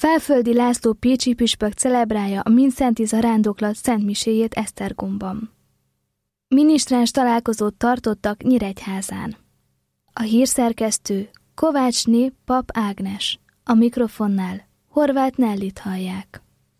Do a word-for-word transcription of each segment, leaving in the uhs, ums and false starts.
Felföldi László pécsi püspök celebrálja a Mindszenti Zarándoklat szentmiséjét Esztergomban. Minisztráns találkozót tartottak Nyíregyházán. A hírszerkesztő Kovácsné Pap Ágnes, a mikrofonnál Horváth Nellit hallják.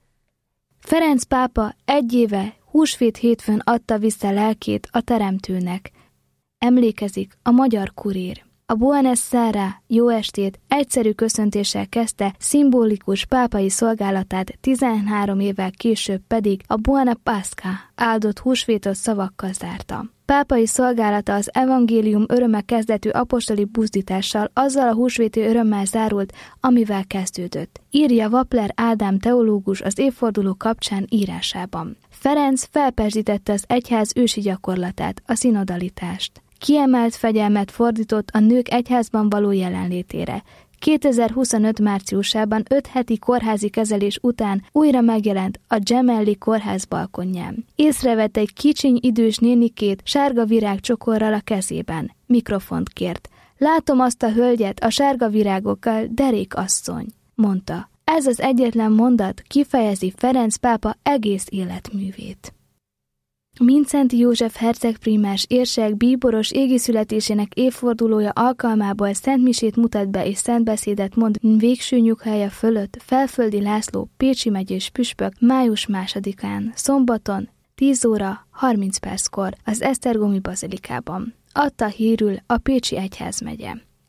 Ferenc pápa egy éve húsvét hétfőn adta vissza lelkét a Teremtőnek. Emlékezik a Magyar Kurír. A Buenos Aires jó estét egyszerű köszöntéssel kezdte, szimbolikus pápai szolgálatát, tizenhárom évvel később pedig a Buena Pascha áldott húsvétot szavakkal zárta. Pápai szolgálata az evangélium öröme kezdetű apostoli buzdítással, azzal a húsvéti örömmel zárult, amivel kezdődött. Írja Wappler Ádám teológus az évforduló kapcsán írásában. Ferenc felpezsdítette az egyház ősi gyakorlatát, a szinodalitást. Kiemelt fegyelmet fordított a nők egyházban való jelenlétére. kétezer-huszonöt márciusában öt heti kórházi kezelés után újra megjelent a Gemelli kórház balkonján. Észrevett egy kicsiny idős nénikét sárga virágcsokorral a kezében. Mikrofont kért. Látom azt a hölgyet a sárga virágokkal, derék asszony, mondta. Ez az egyetlen mondat kifejezi Ferenc pápa egész életművét. Mindszenti József hercegprímás érsek bíboros égi születésének évfordulója alkalmából szentmisét mutat be és szentbeszédet mond végső nyughelye fölött Felföldi László pécsi megyés püspök május másodikán, szombaton tíz óra harminc perckor az esztergomi bazilikában. Adta hírül a Pécsi Egyházmegye.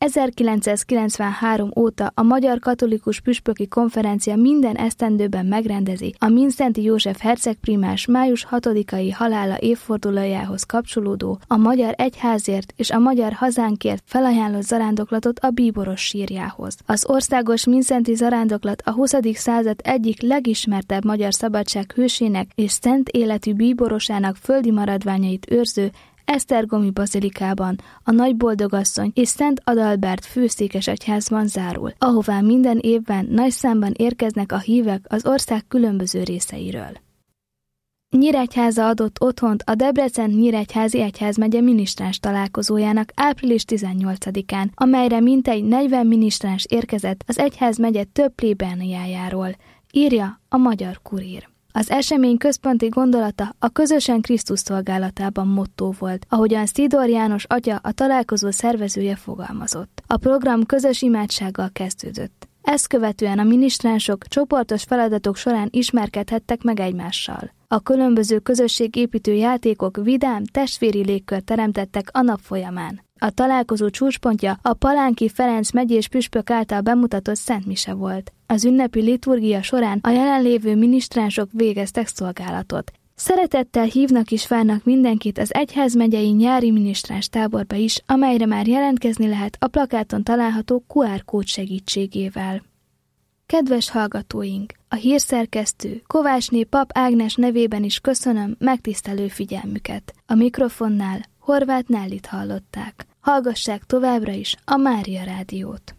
ezerkilencszázkilencvenhárom óta a Magyar Katolikus Püspöki Konferencia minden esztendőben megrendezi a Mindszenti József hercegprímás május hatodikai halála évfordulójához kapcsolódó a Magyar Egyházért és a Magyar Hazánkért felajánlott zarándoklatot a bíboros sírjához. Az országos Mindszenti zarándoklat a huszadik század egyik legismertebb magyar szabadság hősének és szent életű bíborosának földi maradványait őrző esztergomi bazilikában, a Nagyboldogasszony és Szent Adalbert főszékesegyházban zárul, ahová minden évben nagy számban érkeznek a hívek az ország különböző részeiről. Nyíregyháza adott otthont a Debrecen-Nyíregyházi Egyházmegye minisztráns találkozójának április tizennyolcadikán, amelyre mintegy negyven minisztráns érkezett az egyházmegye több plébániájáról, írja a Magyar Kurír. Az esemény központi gondolata a közösen Krisztus szolgálatában motto volt, ahogyan Szidor János atya, a találkozó szervezője fogalmazott. A program közös imádsággal kezdődött. Ezt követően a minisztránsok csoportos feladatok során ismerkedhettek meg egymással. A különböző közösségépítő játékok vidám, testvéri légkört teremtettek a nap folyamán. A találkozó csúcspontja a Palánki Ferenc megyés püspök által bemutatott szentmise volt. Az ünnepi liturgia során a jelenlévő minisztránsok végeztek szolgálatot. Szeretettel hívnak és várnak mindenkit az egyházmegyei nyári minisztráns táborba is, amelyre már jelentkezni lehet a plakáton található kú ár kód segítségével. Kedves hallgatóink! A hírszerkesztő Kovácsné Pap Ágnes nevében is köszönöm megtisztelő figyelmüket. A mikrofonnál Horváth Nellit hallották. Hallgassák továbbra is a Mária Rádiót.